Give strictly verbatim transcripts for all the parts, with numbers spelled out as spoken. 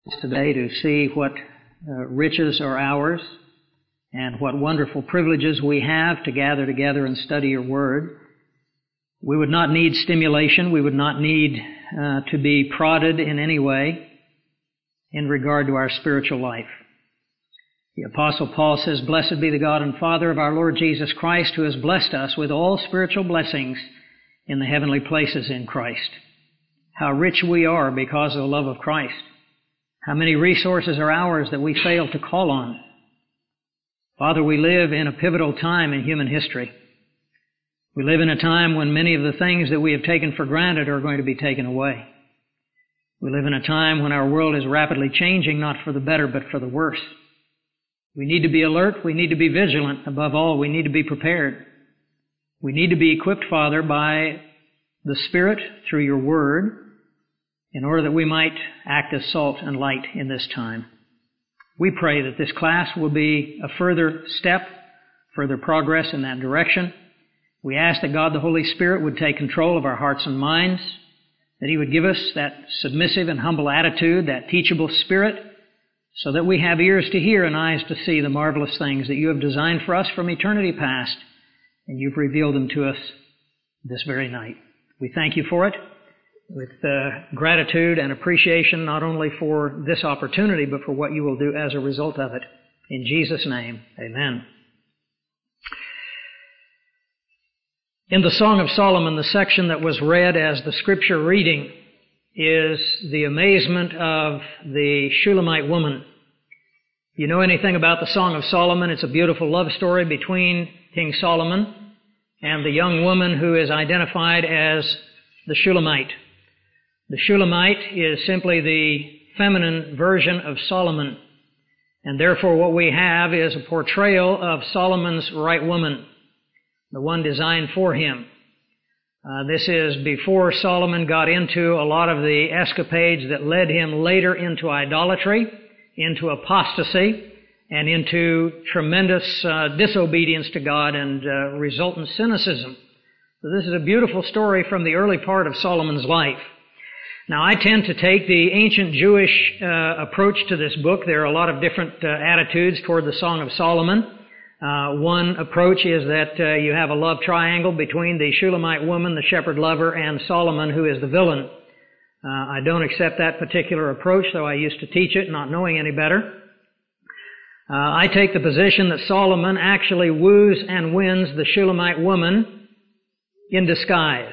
today to see what uh, riches are ours and what wonderful privileges we have to gather together and study your word. We would not need stimulation. We would not need uh, to be prodded in any way in regard to our spiritual life. The Apostle Paul says, "Blessed be the God and Father of our Lord Jesus Christ, who has blessed us with all spiritual blessings in the heavenly places in Christ." How rich we are because of the love of Christ. How many resources are ours that we fail to call on. Father, we live in a pivotal time in human history. We live in a time when many of the things that we have taken for granted are going to be taken away. We live in a time when our world is rapidly changing, not for the better, but for the worse. We need to be alert. We need to be vigilant. Above all, we need to be prepared. We need to be equipped, Father, by the Spirit through your word in order that we might act as salt and light in this time. We pray that this class will be a further step, further progress in that direction. We ask that God the Holy Spirit would take control of our hearts and minds, that He would give us that submissive and humble attitude, that teachable spirit, so that we have ears to hear and eyes to see the marvelous things that you have designed for us from eternity past, and you've revealed them to us this very night. We thank you for it with uh, gratitude and appreciation, not only for this opportunity, but for what you will do as a result of it. In Jesus' name, amen. In the Song of Solomon, the section that was read as the scripture reading is the amazement of the Shulamite woman. If you know anything about the Song of Solomon, it's a beautiful love story between King Solomon and the young woman who is identified as the Shulamite. The Shulamite is simply the feminine version of Solomon, and therefore what we have is a portrayal of Solomon's right woman, the one designed for him. Uh, this is before Solomon got into a lot of the escapades that led him later into idolatry, into apostasy, and into tremendous uh, disobedience to God and uh, resultant cynicism. So this is a beautiful story from the early part of Solomon's life. Now, I tend to take the ancient Jewish uh, approach to this book. There are a lot of different uh, attitudes toward the Song of Solomon. Uh, one approach is that uh, you have a love triangle between the Shulamite woman, the shepherd lover, and Solomon, who is the villain. Uh, I don't accept that particular approach, though I used to teach it, not knowing any better. Uh, I take the position that Solomon actually woos and wins the Shulamite woman in disguise.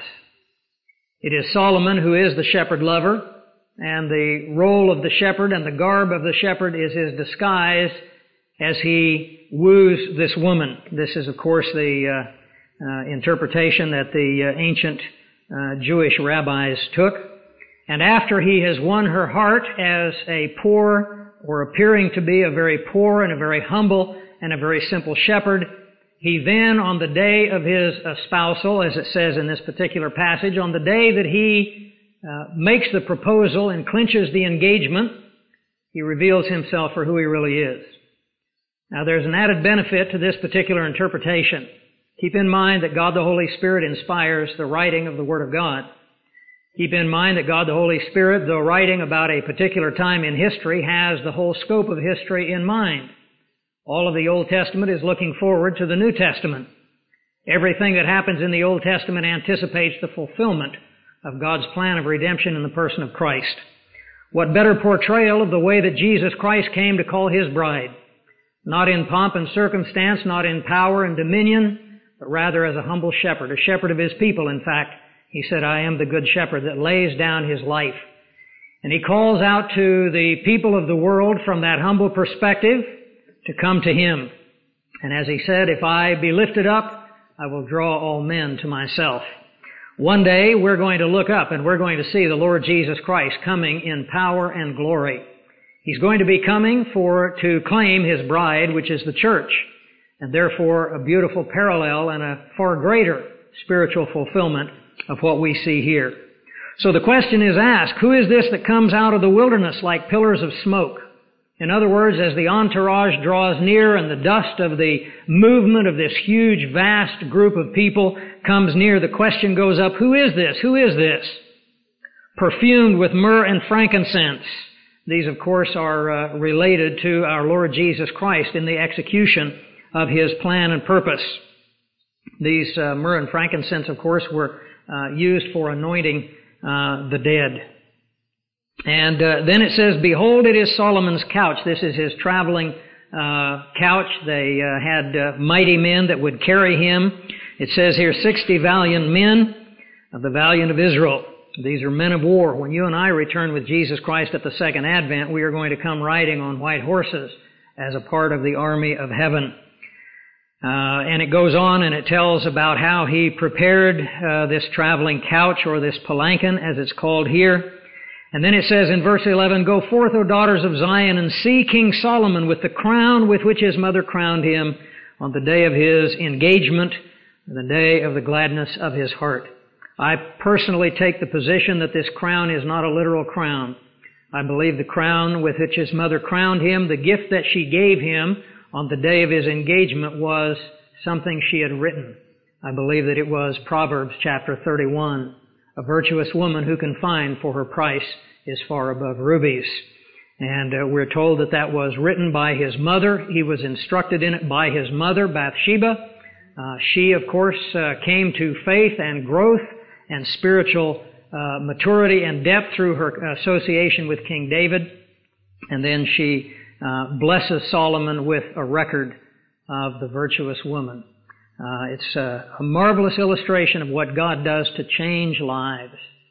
It is Solomon who is the shepherd lover, and the role of the shepherd and the garb of the shepherd is his disguise as he woos this woman. This is, of course, the uh, uh, interpretation that the uh, ancient uh, Jewish rabbis took. And after he has won her heart as a poor, or appearing to be a very poor and a very humble and a very simple shepherd, he then, on the day of his espousal, as it says in this particular passage, on the day that he uh, makes the proposal and clinches the engagement, he reveals himself for who he really is. Now, there's an added benefit to this particular interpretation. Keep in mind that God the Holy Spirit inspires the writing of the Word of God. Keep in mind that God the Holy Spirit, though writing about a particular time in history, has the whole scope of history in mind. All of the Old Testament is looking forward to the New Testament. Everything that happens in the Old Testament anticipates the fulfillment of God's plan of redemption in the person of Christ. What better portrayal of the way that Jesus Christ came to call His bride? Not in pomp and circumstance, not in power and dominion, but rather as a humble shepherd, a shepherd of His people, in fact. He said, "I am the good shepherd that lays down His life." And He calls out to the people of the world from that humble perspective to come to Him. And as He said, "If I be lifted up, I will draw all men to myself." One day we're going to look up and we're going to see the Lord Jesus Christ coming in power and glory. He's going to be coming for to claim His bride, which is the church, and therefore a beautiful parallel and a far greater spiritual fulfillment of what we see here. So the question is asked, who is this that comes out of the wilderness like pillars of smoke? In other words, as the entourage draws near and the dust of the movement of this huge, vast group of people comes near, the question goes up, who is this? Who is this? Perfumed with myrrh and frankincense, These, of course, are uh, related to our Lord Jesus Christ in the execution of His plan and purpose. These uh, myrrh and frankincense, of course, were uh, used for anointing uh, the dead. And uh, then it says, "Behold, it is Solomon's couch." This is his traveling uh, couch. They uh, had uh, mighty men that would carry him. It says here, sixty valiant men of the valiant of Israel. These are men of war. When you and I return with Jesus Christ at the second advent, we are going to come riding on white horses as a part of the army of heaven. Uh, and it goes on and it tells about how he prepared uh, this traveling couch, or this palanquin as it's called here. And then it says in verse eleven, "Go forth, O daughters of Zion, and see King Solomon with the crown with which his mother crowned him on the day of his engagement, the day of the gladness of his heart." I personally take the position that this crown is not a literal crown. I believe the crown with which his mother crowned him, the gift that she gave him on the day of his engagement, was something she had written. I believe that it was Proverbs chapter thirty-one. "A virtuous woman who can find, for her price is far above rubies." And uh, we're told that that was written by his mother. He was instructed in it by his mother, Bathsheba. Uh, she, of course, uh, came to faith and growth and spiritual uh, maturity and depth through her association with King David. And then she uh, blesses Solomon with a record of the virtuous woman. Uh, it's a, a marvelous illustration of what God does to change lives.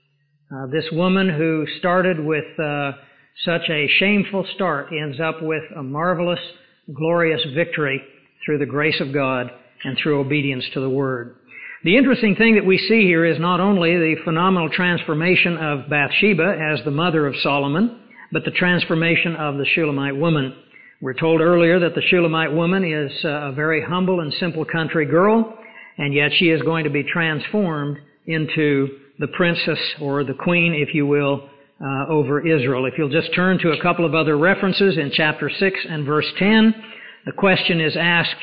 Uh, this woman who started with uh, such a shameful start ends up with a marvelous, glorious victory through the grace of God and through obedience to the Word. The interesting thing that we see here is not only the phenomenal transformation of Bathsheba as the mother of Solomon, but the transformation of the Shulamite woman. We're told earlier that the Shulamite woman is a very humble and simple country girl, and yet she is going to be transformed into the princess, or the queen, if you will, uh, over Israel. If you'll just turn to a couple of other references in chapter six and verse ten, the question is asked,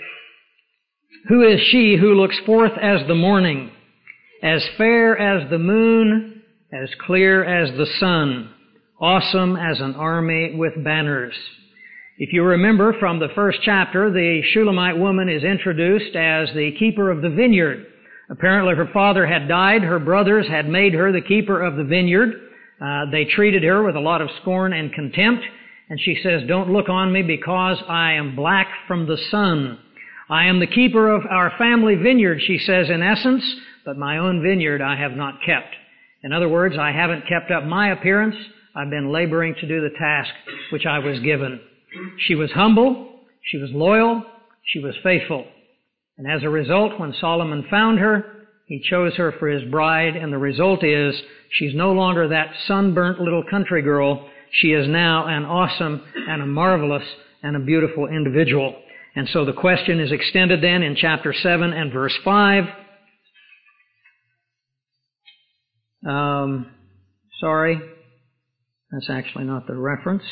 "Who is she who looks forth as the morning, as fair as the moon, as clear as the sun, awesome as an army with banners?" If you remember from the first chapter, the Shulamite woman is introduced as the keeper of the vineyard. Apparently her father had died. Her brothers had made her the keeper of the vineyard. Uh, they treated her with a lot of scorn and contempt. And she says, "Don't look on me because I am black from the sun. I am the keeper of our family vineyard," she says in essence, "but my own vineyard I have not kept." In other words, I haven't kept up my appearance. I've been laboring to do the task which I was given. She was humble, she was loyal, she was faithful. And as a result, when Solomon found her, he chose her for his bride, and the result is she's no longer that sunburnt little country girl. She is now an awesome and a marvelous and a beautiful individual. And so the question is extended then in chapter seven and verse five. Um, sorry, that's actually not the reference.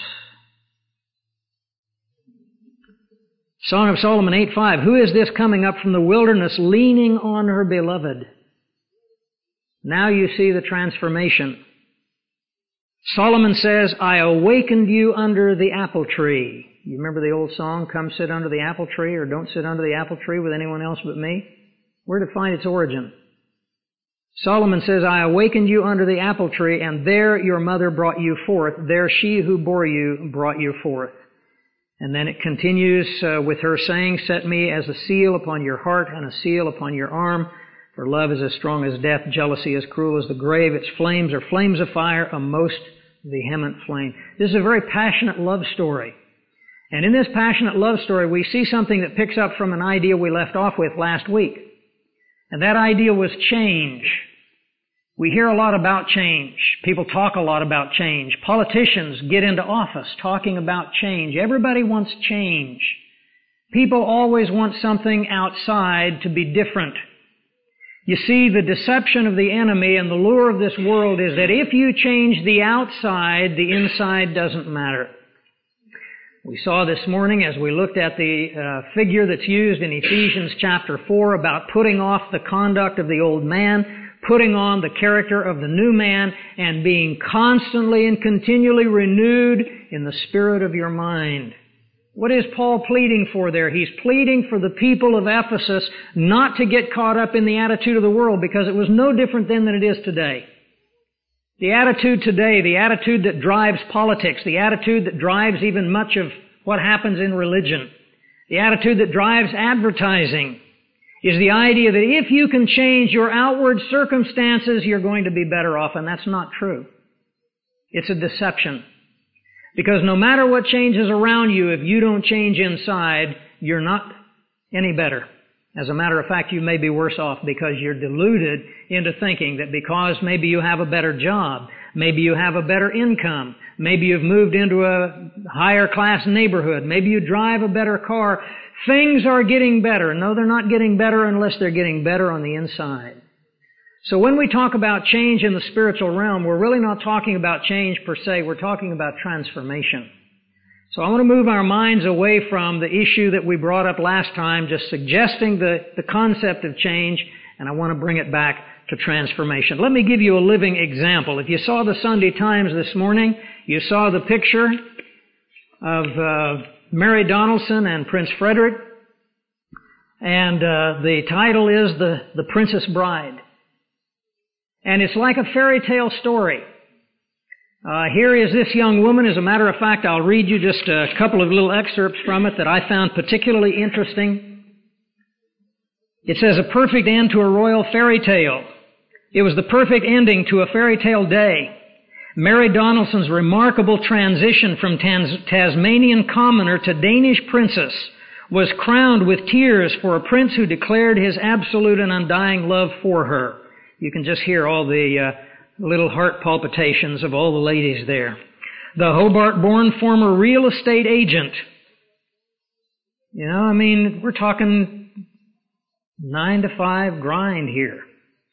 Song of Solomon eight five. "Who is this coming up from the wilderness, leaning on her beloved?" Now you see the transformation. Solomon says, "I awakened you under the apple tree." You remember the old song, "Come sit under the apple tree," or "Don't sit under the apple tree with anyone else but me"? Where to find its origin? Solomon says, "I awakened you under the apple tree, and there your mother brought you forth. There she who bore you brought you forth." And then it continues uh, with her saying, "Set me as a seal upon your heart and a seal upon your arm. For love is as strong as death, jealousy as cruel as the grave. Its flames are flames of fire, a most vehement flame." This is a very passionate love story. And in this passionate love story, we see something that picks up from an idea we left off with last week. And that idea was change. We hear a lot about change. People talk a lot about change. Politicians get into office talking about change. Everybody wants change. People always want something outside to be different. You see, the deception of the enemy and the lure of this world is that if you change the outside, the inside doesn't matter. We saw this morning as we looked at the uh, figure that's used in Ephesians chapter four about putting off the conduct of the old man, putting on the character of the new man and being constantly and continually renewed in the spirit of your mind. What is Paul pleading for there? He's pleading for the people of Ephesus not to get caught up in the attitude of the world, because it was no different then than it is today. The attitude today, the attitude that drives politics, the attitude that drives even much of what happens in religion, the attitude that drives advertising, is the idea that if you can change your outward circumstances, you're going to be better off, and that's not true. It's a deception. Because no matter what changes around you, if you don't change inside, you're not any better. As a matter of fact, you may be worse off, because you're deluded into thinking that because maybe you have a better job, maybe you have a better income, maybe you've moved into a higher class neighborhood, maybe you drive a better car, things are getting better. No, they're not getting better unless they're getting better on the inside. So when we talk about change in the spiritual realm, we're really not talking about change per se, we're talking about transformation. So I want to move our minds away from the issue that we brought up last time, just suggesting the, the concept of change, and I want to bring it back to transformation. Let me give you a living example. If you saw the Sunday Times this morning, you saw the picture of uh, Mary Donaldson and Prince Frederick, and uh, the title is The, the Princess Bride. And it's like a fairy tale story. Uh, here is this young woman. As a matter of fact, I'll read you just a couple of little excerpts from it that I found particularly interesting. It says, "A perfect end to a royal fairy tale. It was the perfect ending to a fairy tale day. Mary Donaldson's remarkable transition from Tans- Tasmanian commoner to Danish princess was crowned with tears for a prince who declared his absolute and undying love for her." You can just hear all the uh, little heart palpitations of all the ladies there. "The Hobart-born former real estate agent." You know, I mean, we're talking nine to five grind here.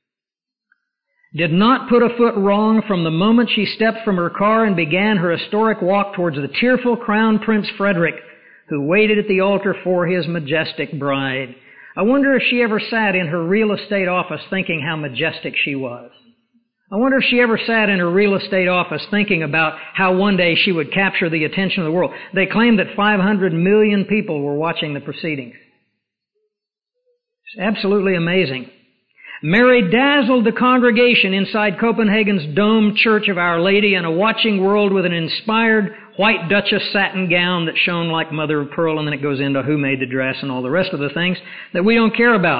"Did not put a foot wrong from the moment she stepped from her car and began her historic walk towards the tearful Crown Prince Frederick, who waited at the altar for his majestic bride." I wonder if she ever sat in her real estate office thinking how majestic she was. I wonder if she ever sat in her real estate office thinking about how one day she would capture the attention of the world. They claim that five hundred million people were watching the proceedings. It's absolutely amazing. "Mary dazzled the congregation inside Copenhagen's domed Church of Our Lady and a watching world with an inspired white Duchess satin gown that shone like mother of pearl," and then it goes into who made the dress and all the rest of the things that we don't care about.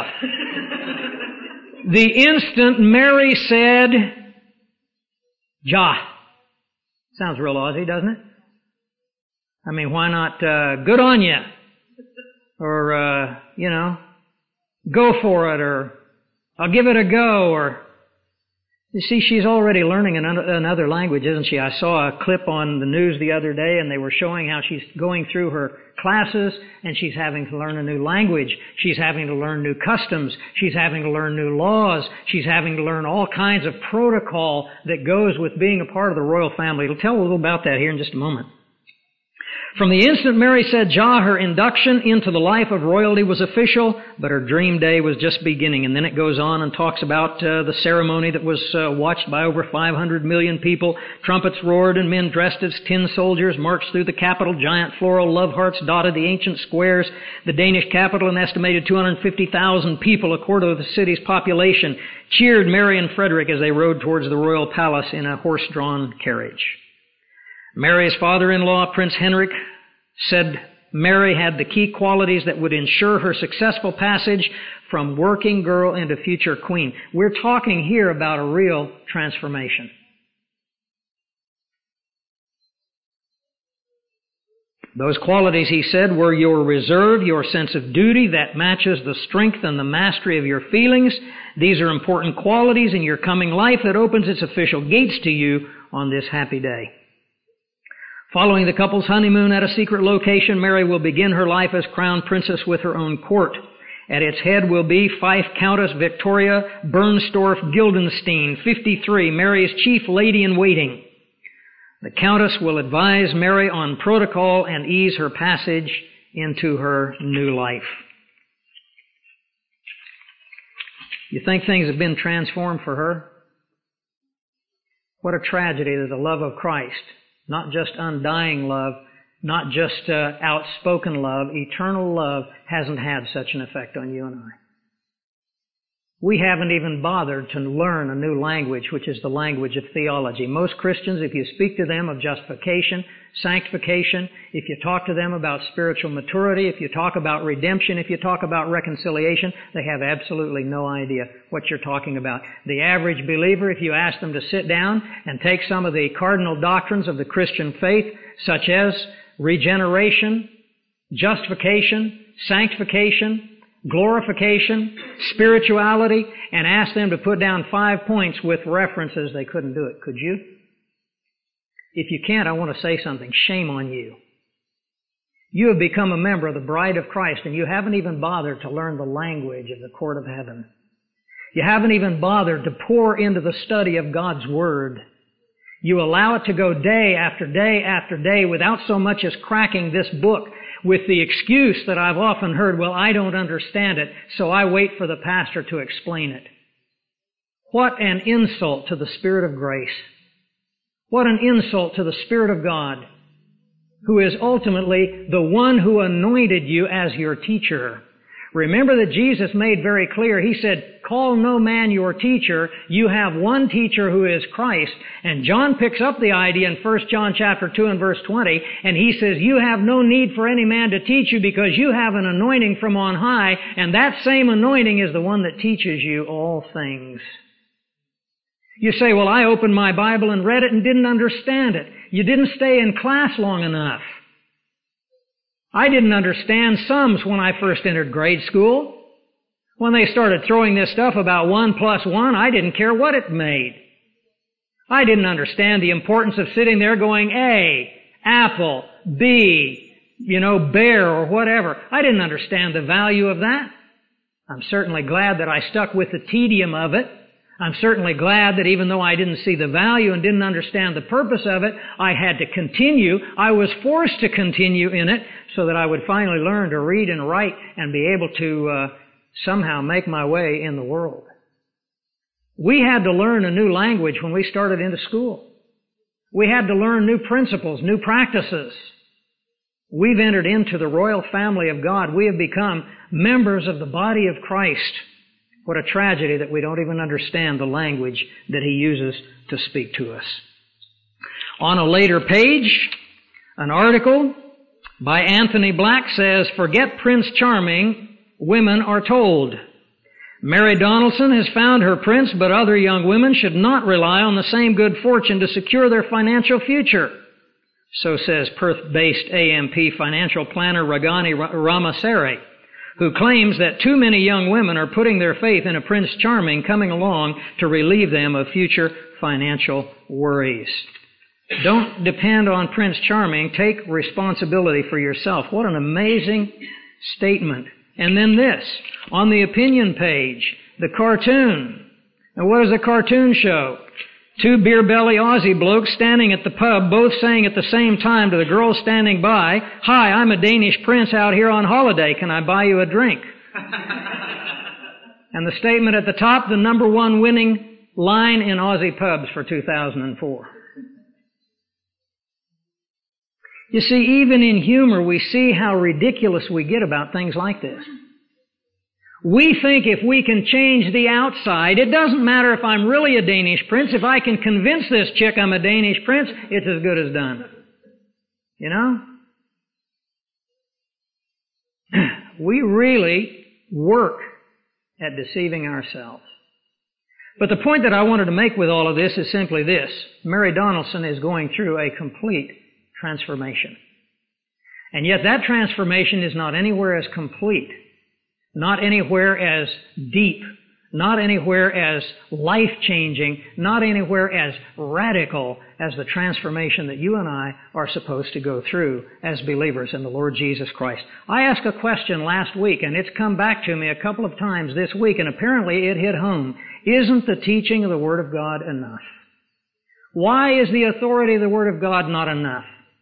"The instant Mary said, 'Ja.'" Sounds real Aussie, doesn't it? I mean, why not uh, "good on ya"? Or, uh, you know, "go for it," or "I'll give it a go," or... You see, she's already learning another language, isn't she? I saw a clip on the news the other day, and they were showing how she's going through her classes, and she's having to learn a new language. She's having to learn new customs. She's having to learn new laws. She's having to learn all kinds of protocol that goes with being a part of the royal family. We'll tell a little about that here in just a moment. "From the instant Mary said Ja, her induction into the life of royalty was official, but her dream day was just beginning." And then it goes on and talks about uh, the ceremony that was uh, watched by over five hundred million people. Trumpets roared and men dressed as tin soldiers marched through the capital. Giant floral love hearts dotted the ancient squares. The Danish capital, an estimated two hundred fifty thousand people, a quarter of the city's population, cheered Mary and Frederick as they rode towards the royal palace in a horse-drawn carriage. Mary's father-in-law, Prince Henrik, said Mary had the key qualities that would ensure her successful passage from working girl into future queen. We're talking here about a real transformation. Those qualities, he said, were your reserve, your sense of duty that matches the strength and the mastery of your feelings. These are important qualities in your coming life that opens its official gates to you on this happy day. Following the couple's honeymoon at a secret location, Mary will begin her life as crown princess with her own court. At its head will be Fife Countess Victoria Bernstorff Gildenstein, fifty-three, Mary's chief lady-in-waiting. The Countess will advise Mary on protocol and ease her passage into her new life. You think things have been transformed for her? What a tragedy that the love of Christ, not just undying love, not just uh, outspoken love, eternal love, hasn't had such an effect on you and I. We haven't even bothered to learn a new language, which is the language of theology. Most Christians, if you speak to them of justification, sanctification, if you talk to them about spiritual maturity, if you talk about redemption, if you talk about reconciliation, they have absolutely no idea what you're talking about. The average believer, if you ask them to sit down and take some of the cardinal doctrines of the Christian faith, such as regeneration, justification, sanctification, glorification, spirituality, and ask them to put down five points with references, they couldn't do it. Could you? If you can't, I want to say something. Shame on you. You have become a member of the bride of Christ, and you haven't even bothered to learn the language of the court of heaven. You haven't even bothered to pour into the study of God's Word. You allow it to go day after day after day without so much as cracking this book, with the excuse that I've often heard, well, I don't understand it, so I wait for the pastor to explain it. What an insult to the Spirit of grace. What an insult to the Spirit of God, who is ultimately the one who anointed you as your teacher. Remember that Jesus made very clear, He said, call no man your teacher, you have one teacher who is Christ. And John picks up the idea in First John chapter two and verse twenty, and he says, you have no need for any man to teach you because you have an anointing from on high, and that same anointing is the one that teaches you all things. You say, well, I opened my Bible and read it and didn't understand it. You didn't stay in class long enough. I didn't understand sums when I first entered grade school. When they started throwing this stuff about one plus one, I didn't care what it made. I didn't understand the importance of sitting there going A, apple, B, you know, bear or whatever. I didn't understand the value of that. I'm certainly glad that I stuck with the tedium of it. I'm certainly glad that even though I didn't see the value and didn't understand the purpose of it, I had to continue. I was forced to continue in it so that I would finally learn to read and write and be able to uh, somehow make my way in the world. We had to learn a new language when we started into school. We had to learn new principles, new practices. We've entered into the royal family of God. We have become members of the body of Christ. What a tragedy that we don't even understand the language that He uses to speak to us. On a later page, an article by Anthony Black says, forget Prince Charming, women are told. Mary Donaldson has found her prince, but other young women should not rely on the same good fortune to secure their financial future. So says Perth-based A M P financial planner Ragani Ramaseri, who claims that too many young women are putting their faith in a Prince Charming coming along to relieve them of future financial worries. Don't depend on Prince Charming. Take responsibility for yourself. What an amazing statement. And then this, on the opinion page, the cartoon. And what does the cartoon show? Two beer-belly Aussie blokes standing at the pub, both saying at the same time to the girl standing by, hi, I'm a Danish prince out here on holiday. Can I buy you a drink? And the statement at the top, the number one winning line in Aussie pubs for two thousand four. You see, even in humor, we see how ridiculous we get about things like this. We think if we can change the outside, it doesn't matter if I'm really a Danish prince. If I can convince this chick I'm a Danish prince, it's as good as done. You know? We really work at deceiving ourselves. But the point that I wanted to make with all of this is simply this. Mary Donaldson is going through a complete transformation. And yet that transformation is not anywhere as complete, not anywhere as deep, not anywhere as life-changing, not anywhere as radical as the transformation that you and I are supposed to go through as believers in the Lord Jesus Christ. I asked a question last week, and it's come back to me a couple of times this week, and apparently it hit home. Isn't the teaching of the Word of God enough? Why is the authority of the Word of God not enough?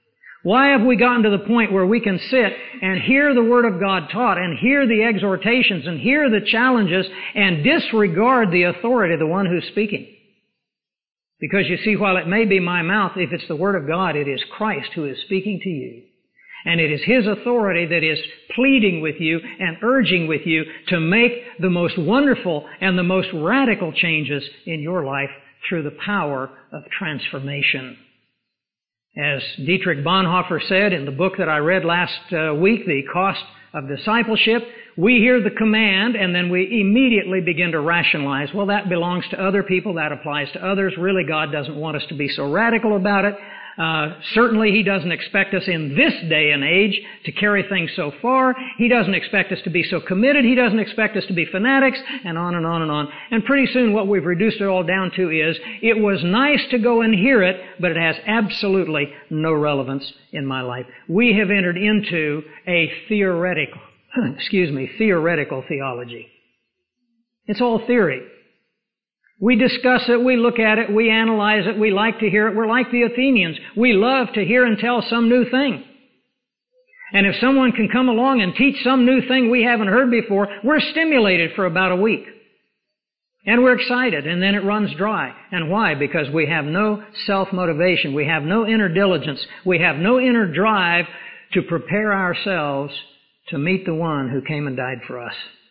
Why have we gotten to the point where we can sit and hear the Word of God taught and hear the exhortations and hear the challenges and disregard the authority of the one who's speaking? Because you see, while it may be my mouth, if it's the Word of God, it is Christ who is speaking to you. And it is His authority that is pleading with you and urging with you to make the most wonderful and the most radical changes in your life through the power of transformation. As Dietrich Bonhoeffer said in the book that I read last uh, week, The Cost of Discipleship, we hear the command and then we immediately begin to rationalize, well, that belongs to other people, that applies to others. Really, God doesn't want us to be so radical about it. Uh, certainly He doesn't expect us in this day and age to carry things so far. He doesn't expect us to be so committed. He doesn't expect us to be fanatics, and on and on and on. And pretty soon what we've reduced it all down to is, it was nice to go and hear it, but it has absolutely no relevance in my life. We have entered into a theoretical, excuse me, theoretical theology. It's all theory. We discuss it, we look at it, we analyze it, we like to hear it. We're like the Athenians. We love to hear and tell some new thing. And if someone can come along and teach some new thing we haven't heard before, we're stimulated for about a week. And we're excited, and then it runs dry. And why? Because we have no self-motivation. We have no inner diligence. We have no inner drive to prepare ourselves to meet the one who came and died for us.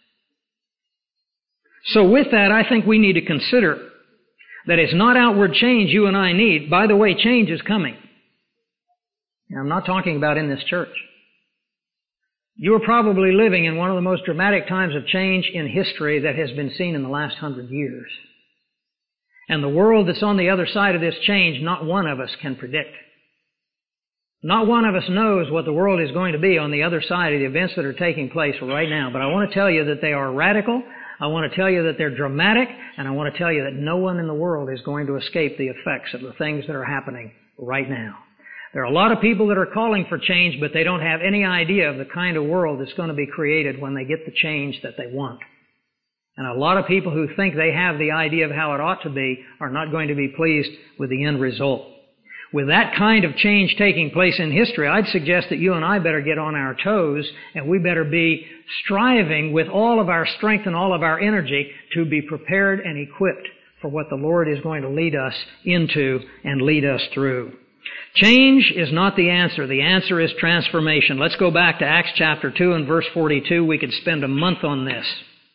So with that, I think we need to consider that it's not outward change you and I need. By the way, change is coming. Now, I'm not talking about in this church. You are probably living in one of the most dramatic times of change in history that has been seen in the last hundred years. And the world that's on the other side of this change, not one of us can predict. Not one of us knows what the world is going to be on the other side of the events that are taking place right now. But I want to tell you that they are radical. I want to tell you that they're dramatic, and I want to tell you that no one in the world is going to escape the effects of the things that are happening right now. There are a lot of people that are calling for change, but they don't have any idea of the kind of world that's going to be created when they get the change that they want. And a lot of people who think they have the idea of how it ought to be are not going to be pleased with the end result. With that kind of change taking place in history, I'd suggest that you and I better get on our toes, and we better be striving with all of our strength and all of our energy to be prepared and equipped for what the Lord is going to lead us into and lead us through. Change is not the answer. The answer is transformation. Let's go back to Acts chapter two and verse forty-two. We could spend a month on this.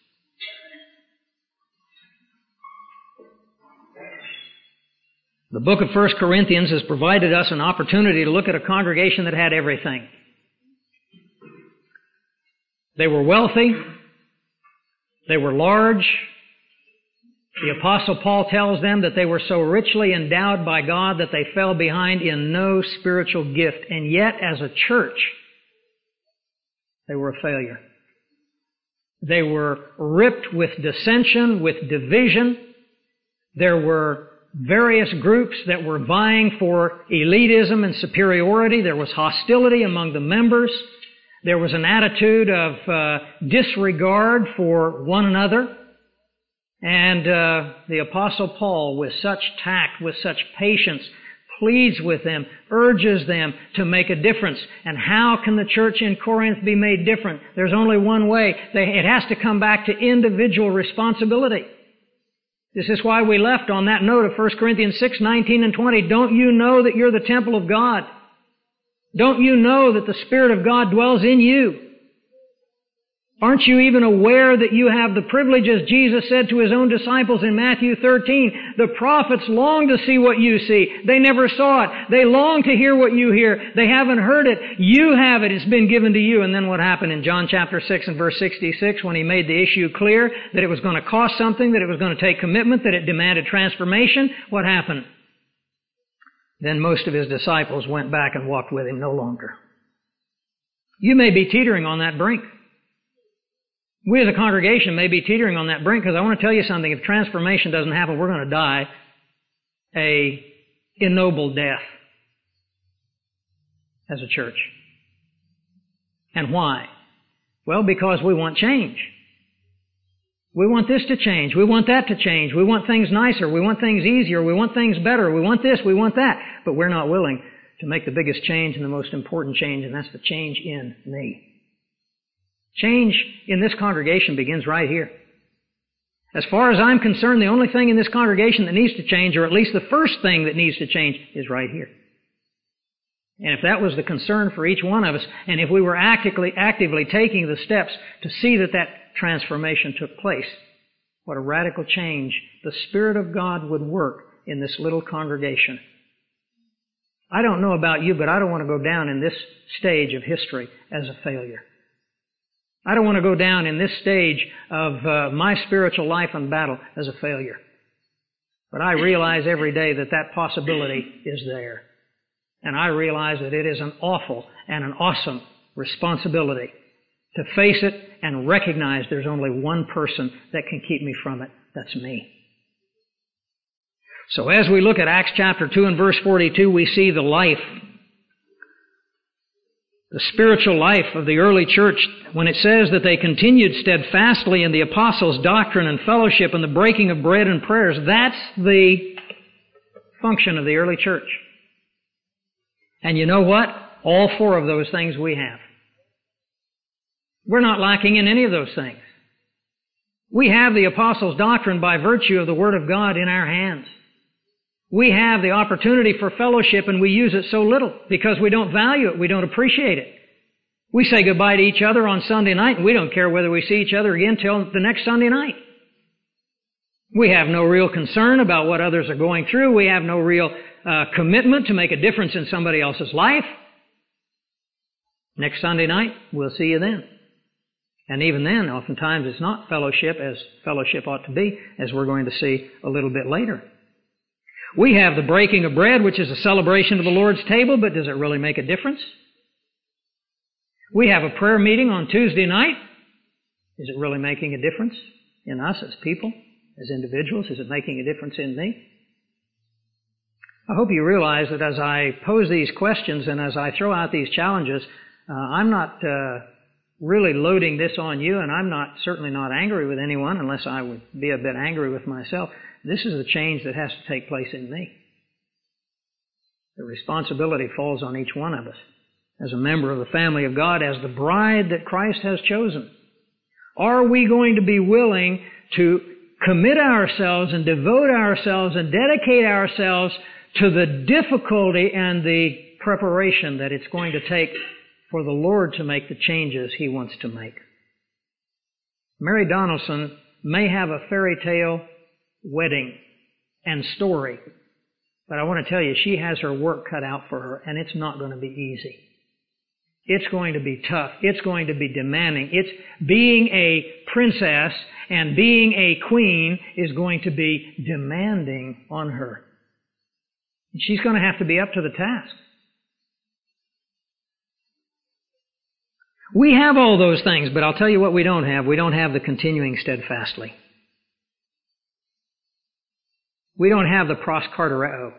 The book of First Corinthians has provided us an opportunity to look at a congregation that had everything. They were wealthy. They were large. The Apostle Paul tells them that they were so richly endowed by God that they fell behind in no spiritual gift. And yet, as a church, they were a failure. They were ripped with dissension, with division. There were various groups that were vying for elitism and superiority. There was hostility among the members. There was an attitude of uh, disregard for one another. And uh, the Apostle Paul, with such tact, with such patience, pleads with them, urges them to make a difference. And how can the church in Corinth be made different? There's only one way. They, it has to come back to individual responsibility. This is why we left on that note of First Corinthians six, nineteen and twenty. Don't you know that you're the temple of God? Don't you know that the Spirit of God dwells in you? Aren't you even aware that you have the privilege, as Jesus said to His own disciples in Matthew thirteen, the prophets long to see what you see. They never saw it. They long to hear what you hear. They haven't heard it. You have it. It's been given to you. And then what happened in John chapter six and verse sixty-six, when He made the issue clear that it was going to cost something, that it was going to take commitment, that it demanded transformation, what happened? Then most of His disciples went back and walked with Him no longer. You may be teetering on that brink. We as a congregation may be teetering on that brink, because I want to tell you something. If transformation doesn't happen, we're going to die a ignoble death as a church. And why? Well, because we want change. We want this to change. We want that to change. We want things nicer. We want things easier. We want things better. We want this. We want that. But we're not willing to make the biggest change and the most important change, and that's the change in me. Change in this congregation begins right here. As far as I'm concerned, the only thing in this congregation that needs to change, or at least the first thing that needs to change, is right here. And if that was the concern for each one of us, and if we were actively, actively taking the steps to see that that transformation took place, what a radical change the Spirit of God would work in this little congregation. I don't know about you, but I don't want to go down in this stage of history as a failure. I don't want to go down in this stage of uh, my spiritual life and battle as a failure. But I realize every day that that possibility is there. And I realize that it is an awful and an awesome responsibility to face it and recognize there's only one person that can keep me from it. That's me. So as we look at Acts chapter two and verse forty-two, we see the life, the spiritual life of the early church when it says that they continued steadfastly in the apostles' doctrine and fellowship and the breaking of bread and prayers. That's the function of the early church. And you know what? All four of those things we have. We're not lacking in any of those things. We have the apostles' doctrine by virtue of the Word of God in our hands. We have the opportunity for fellowship, and we use it so little because we don't value it, we don't appreciate it. We say goodbye to each other on Sunday night, and we don't care whether we see each other again till the next Sunday night. We have no real concern about what others are going through. We have no real uh, commitment to make a difference in somebody else's life. Next Sunday night, we'll see you then. And even then, oftentimes it's not fellowship as fellowship ought to be, as we're going to see a little bit later. We have the breaking of bread, which is a celebration of the Lord's table, but does it really make a difference? We have a prayer meeting on Tuesday night. Is it really making a difference in us as people, as individuals? Is it making a difference in me? I hope you realize that as I pose these questions and as I throw out these challenges, uh, I'm not uh, really loading this on you, and I'm not certainly not angry with anyone unless I would be a bit angry with myself. This is the change that has to take place in me. The responsibility falls on each one of us as a member of the family of God, as the bride that Christ has chosen. Are we going to be willing to commit ourselves and devote ourselves and dedicate ourselves to the difficulty and the preparation that it's going to take for the Lord to make the changes He wants to make? Mary Donaldson may have a fairy tale wedding and story, but I want to tell you, she has her work cut out for her, and it's not going to be easy. It's going to be tough. It's going to be demanding. It's being a princess and being a queen is going to be demanding on her. She's going to have to be up to the task. We have all those things, but I'll tell you what we don't have. We don't have the continuing steadfastly. We don't have the pros cartereo.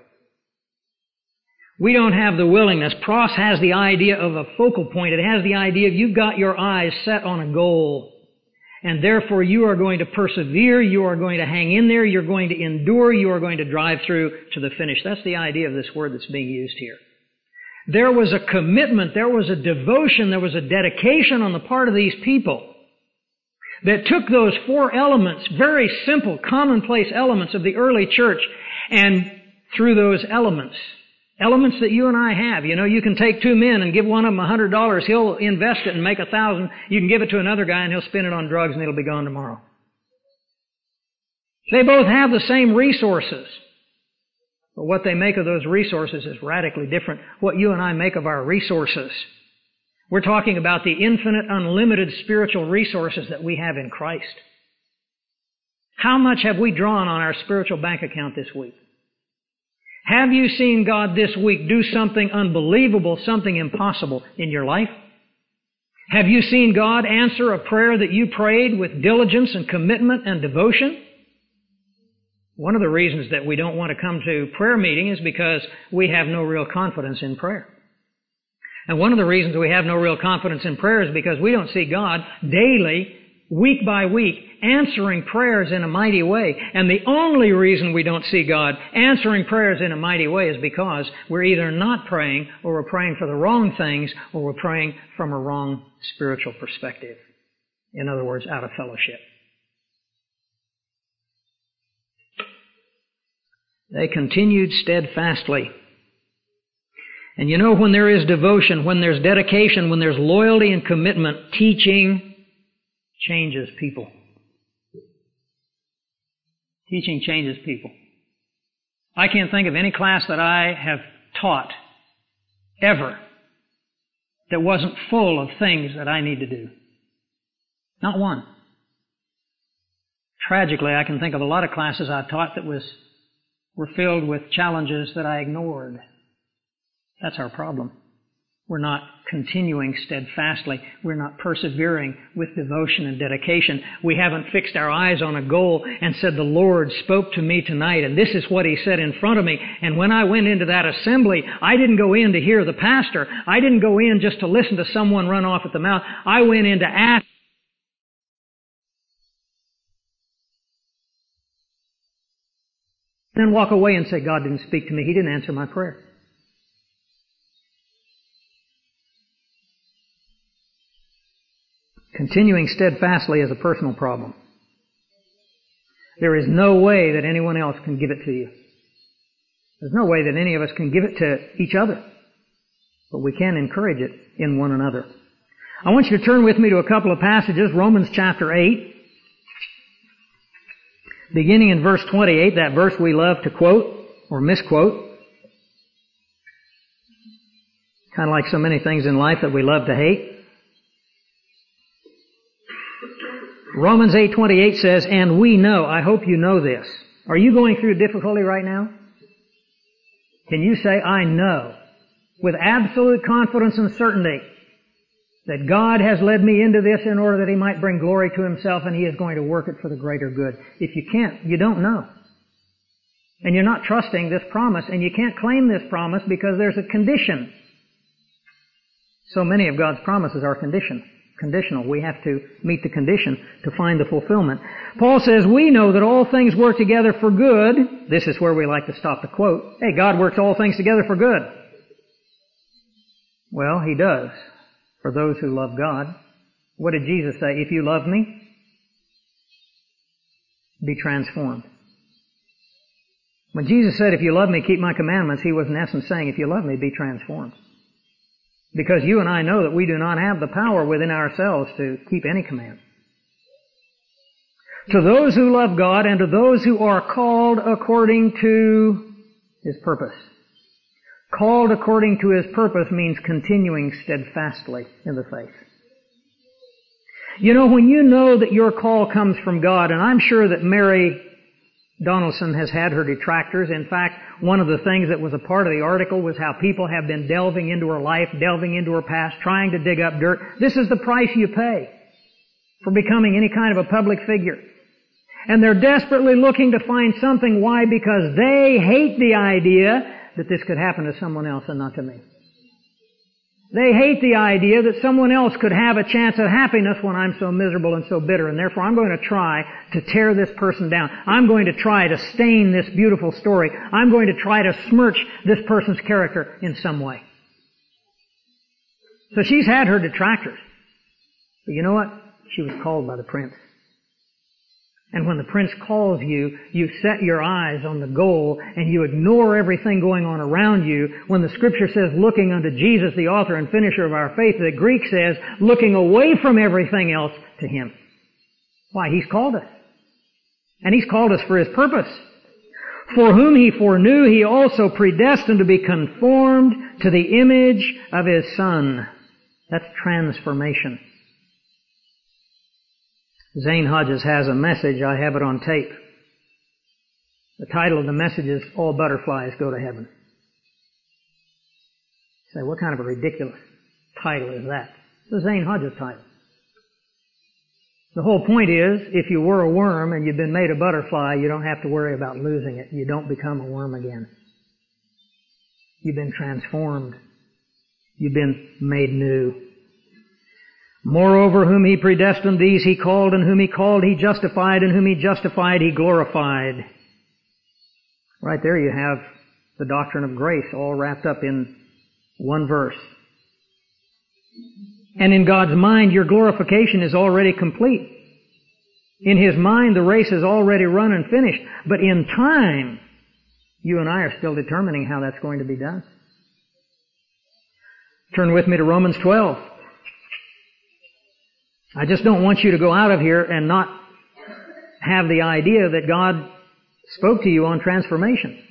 We don't have the willingness. Pros has the idea of a focal point. It has the idea of you've got your eyes set on a goal. And therefore you are going to persevere, you are going to hang in there, you're going to endure, you are going to drive through to the finish. That's the idea of this word that's being used here. There was a commitment, there was a devotion, there was a dedication on the part of these people that took those four elements, very simple, commonplace elements of the early church, and through those elements, elements that you and I have. You know, you can take two men and give one of them a hundred dollars. He'll invest it and make a thousand. You can give it to another guy and he'll spend it on drugs and it'll be gone tomorrow. They both have the same resources. But what they make of those resources is radically different. What you and I make of our resources. We're talking about the infinite, unlimited spiritual resources that we have in Christ. How much have we drawn on our spiritual bank account this week? Have you seen God this week do something unbelievable, something impossible in your life? Have you seen God answer a prayer that you prayed with diligence and commitment and devotion? One of the reasons that we don't want to come to prayer meeting is because we have no real confidence in prayer. And one of the reasons we have no real confidence in prayer is because we don't see God daily week by week, answering prayers in a mighty way. And the only reason we don't see God answering prayers in a mighty way is because we're either not praying, or we're praying for the wrong things, or we're praying from a wrong spiritual perspective. In other words, out of fellowship. They continued steadfastly. And you know, when there is devotion, when there's dedication, when there's loyalty and commitment, teaching changes people. Teaching changes people. I can't think of any class that I have taught ever that wasn't full of things that I need to do. Not one. Tragically, I can think of a lot of classes I've taught that was were filled with challenges that I ignored. That's our problem. We're not continuing steadfastly. We're not persevering with devotion and dedication. We haven't fixed our eyes on a goal and said, the Lord spoke to me tonight, and this is what He said in front of me. And when I went into that assembly, I didn't go in to hear the pastor. I didn't go in just to listen to someone run off at the mouth. I went in to ask. Then walk away and say, God didn't speak to me. He didn't answer my prayer. Continuing steadfastly is a personal problem. There is no way that anyone else can give it to you. There's no way that any of us can give it to each other. But we can encourage it in one another. I want you to turn with me to a couple of passages. Romans chapter eight. Beginning in verse twenty-eight, that verse we love to quote or misquote. Kind of like so many things in life that we love to hate. Romans eight twenty-eight says, and we know, I hope you know this. Are you going through difficulty right now? Can you say, I know, with absolute confidence and certainty, that God has led me into this in order that He might bring glory to Himself, and He is going to work it for the greater good? If you can't, you don't know. And you're not trusting this promise, and you can't claim this promise because there's a condition. So many of God's promises are condition, conditional. We have to meet the condition to find the fulfillment. Paul says, we know that all things work together for good. This is where we like to stop the quote. Hey, God works all things together for good. Well, He does. For those who love God. What did Jesus say? If you love me, be transformed. When Jesus said, if you love me, keep my commandments, He was in essence saying, if you love me, be transformed. Because you and I know that we do not have the power within ourselves to keep any command. To those who love God and to those who are called according to His purpose. Called according to His purpose means continuing steadfastly in the faith. You know, when you know that your call comes from God, and I'm sure that Mary Donaldson has had her detractors. In fact, one of the things that was a part of the article was how people have been delving into her life, delving into her past, trying to dig up dirt. This is the price you pay for becoming any kind of a public figure. And they're desperately looking to find something. Why? Because they hate the idea that this could happen to someone else and not to me. They hate the idea that someone else could have a chance at happiness when I'm so miserable and so bitter, and therefore I'm going to try to tear this person down. I'm going to try to stain this beautiful story. I'm going to try to smirch this person's character in some way. So she's had her detractors. But you know what? She was called by the Prince. And when the Prince calls you, you set your eyes on the goal and you ignore everything going on around you. When the Scripture says looking unto Jesus, the author and finisher of our faith, the Greek says looking away from everything else to Him. Why? He's called us. And He's called us for His purpose. For whom He foreknew, He also predestined to be conformed to the image of His Son. That's transformation. Zane Hodges has a message. I have it on tape. The title of the message is All Butterflies Go to Heaven. You say, what kind of a ridiculous title is that? It's the Zane Hodges title. The whole point is, if you were a worm and you've been made a butterfly, you don't have to worry about losing it. You don't become a worm again. You've been transformed. You've been made new. Moreover, whom He predestined, these He called, and whom He called, He justified, and whom He justified, He glorified. Right there you have the doctrine of grace all wrapped up in one verse. And in God's mind, your glorification is already complete. In His mind, the race is already run and finished. But in time, you and I are still determining how that's going to be done. Turn with me to Romans twelve. I just don't want you to go out of here and not have the idea that God spoke to you on transformation.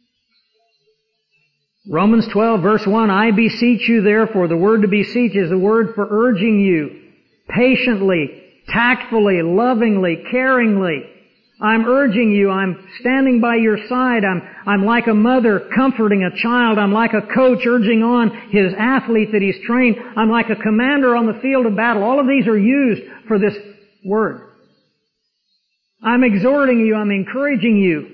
Romans twelve verse one, I beseech you therefore, the word to beseech is the word for urging you, patiently, tactfully, lovingly, caringly. I'm urging you, I'm standing by your side, I'm, I'm like a mother comforting a child, I'm like a coach urging on his athlete that he's trained, I'm like a commander on the field of battle. All of these are used for this word. I'm exhorting you, I'm encouraging you.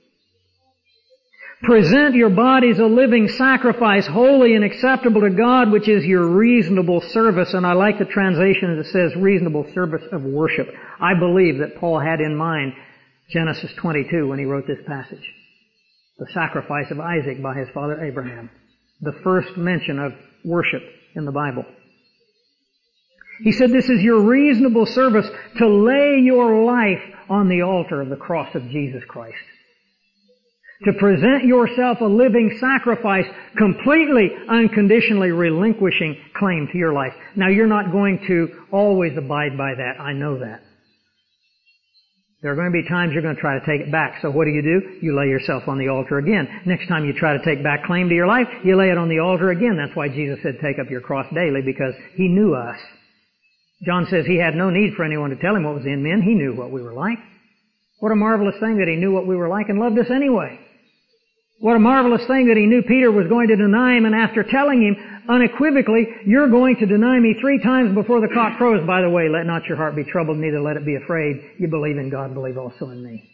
Present your bodies a living sacrifice, holy and acceptable to God, which is your reasonable service. And I like the translation that says reasonable service of worship. I believe that Paul had in mind Genesis twenty-two when he wrote this passage. The sacrifice of Isaac by his father Abraham. The first mention of worship in the Bible. He said this is your reasonable service to lay your life on the altar of the cross of Jesus Christ. To present yourself a living sacrifice, completely, unconditionally relinquishing claim to your life. Now you're not going to always abide by that. I know that. There are going to be times you're going to try to take it back. So what do you do? You lay yourself on the altar again. Next time you try to take back claim to your life, you lay it on the altar again. That's why Jesus said take up your cross daily, because He knew us. John says He had no need for anyone to tell Him what was in men. He knew what we were like. What a marvelous thing that He knew what we were like and loved us anyway. What a marvelous thing that He knew Peter was going to deny Him, and after telling him unequivocally, you're going to deny me three times before the cock crows. By the way, let not your heart be troubled, neither let it be afraid. You believe in God, believe also in me.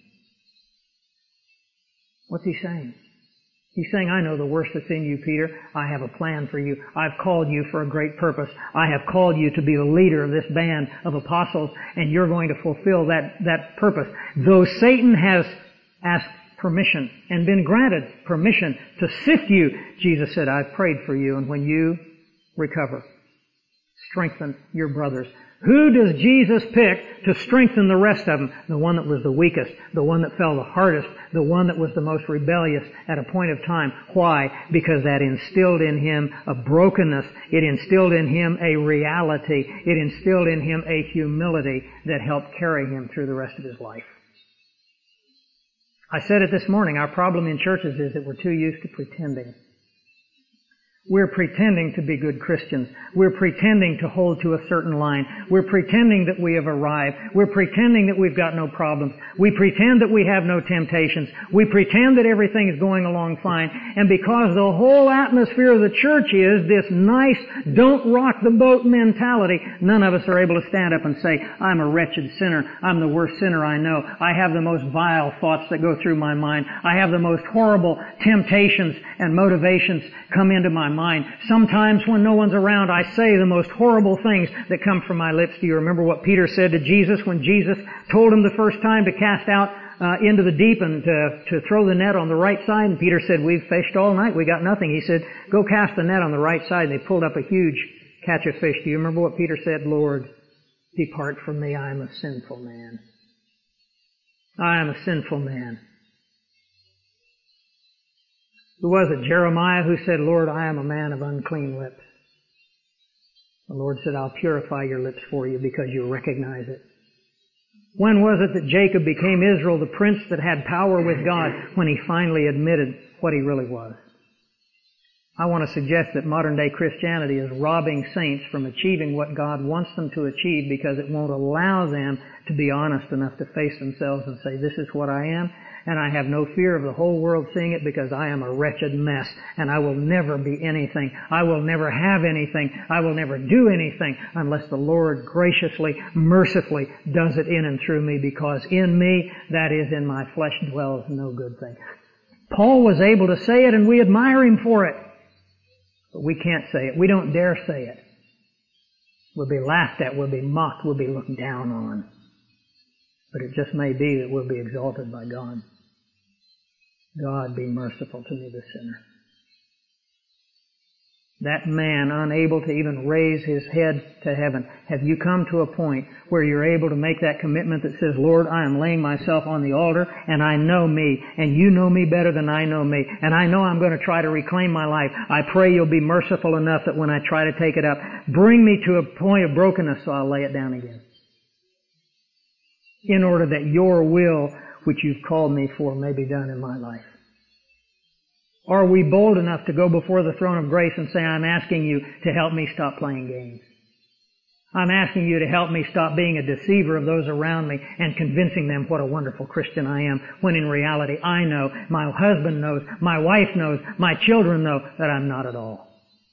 What's He saying? He's saying, I know the worst that's in you, Peter. I have a plan for you. I've called you for a great purpose. I have called you to be the leader of this band of apostles, and you're going to fulfill that, that purpose. Though Satan has asked permission and been granted permission to sift you, Jesus said, I've prayed for you, and when you recover, strengthen your brothers. Who does Jesus pick to strengthen the rest of them? The one that was the weakest, the one that fell the hardest, the one that was the most rebellious at a point of time. Why? Because that instilled in him a brokenness. It instilled in him a reality. It instilled in him a humility that helped carry him through the rest of his life. I said it this morning, our problem in churches is that we're too used to pretending. We're pretending to be good Christians. We're pretending to hold to a certain line. We're pretending that we have arrived. We're pretending that we've got no problems. We pretend that we have no temptations. We pretend that everything is going along fine. And because the whole atmosphere of the church is this nice, don't rock the boat mentality, none of us are able to stand up and say, I'm a wretched sinner. I'm the worst sinner I know. I have the most vile thoughts that go through my mind. I have the most horrible temptations and motivations come into my mind. Sometimes when no one's around, I say the most horrible things that come from my lips. Do you remember what Peter said to Jesus when Jesus told him the first time to cast out uh, into the deep and to, to throw the net on the right side? And Peter said, we've fished all night, we got nothing. He said, go cast the net on the right side. And they pulled up a huge catch of fish. Do you remember what Peter said? Lord, depart from me, I am a sinful man. I am a sinful man. Who was it? Jeremiah, who said, Lord, I am a man of unclean lips. The Lord said, I'll purify your lips for you because you recognize it. When was it that Jacob became Israel, the prince that had power with God, when he finally admitted what he really was? I want to suggest that modern day Christianity is robbing saints from achieving what God wants them to achieve because it won't allow them to be honest enough to face themselves and say, this is what I am. And I have no fear of the whole world seeing it because I am a wretched mess and I will never be anything. I will never have anything. I will never do anything unless the Lord graciously, mercifully does it in and through me, because in me, that is in my flesh, dwells no good thing. Paul was able to say it and we admire him for it. But we can't say it. We don't dare say it. We'll be laughed at, we'll be mocked, we'll be looked down on. But it just may be that we'll be exalted by God. God, be merciful to me, the sinner. That man, unable to even raise his head to heaven. Have you come to a point where you're able to make that commitment that says, Lord, I am laying myself on the altar, and I know me, and you know me better than I know me, and I know I'm going to try to reclaim my life. I pray you'll be merciful enough that when I try to take it up, bring me to a point of brokenness so I'll lay it down again. In order that your will, which you've called me for, may be done in my life. Are we bold enough to go before the throne of grace and say, I'm asking you to help me stop playing games. I'm asking you to help me stop being a deceiver of those around me and convincing them what a wonderful Christian I am, when in reality I know, my husband knows, my wife knows, my children know that I'm not at all.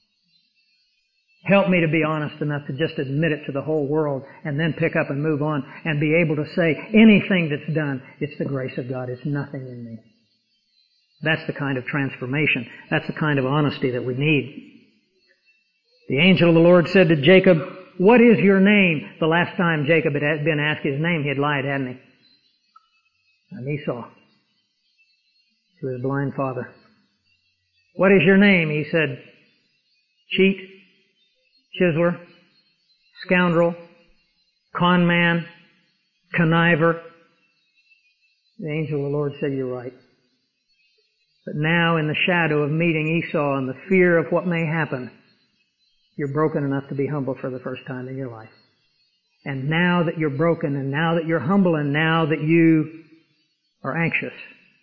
Help me to be honest enough to just admit it to the whole world and then pick up and move on and be able to say anything that's done, it's the grace of God, it's nothing in me. That's the kind of transformation. That's the kind of honesty that we need. The angel of the Lord said to Jacob, what is your name? The last time Jacob had been asked his name, he had lied, hadn't he? And Esau, to his blind father. What is your name? He said, cheat, chiseler, scoundrel, con man, conniver. The angel of the Lord said, you're right. But now, in the shadow of meeting Esau and the fear of what may happen, you're broken enough to be humble for the first time in your life. And now that you're broken, and now that you're humble, and now that you are anxious,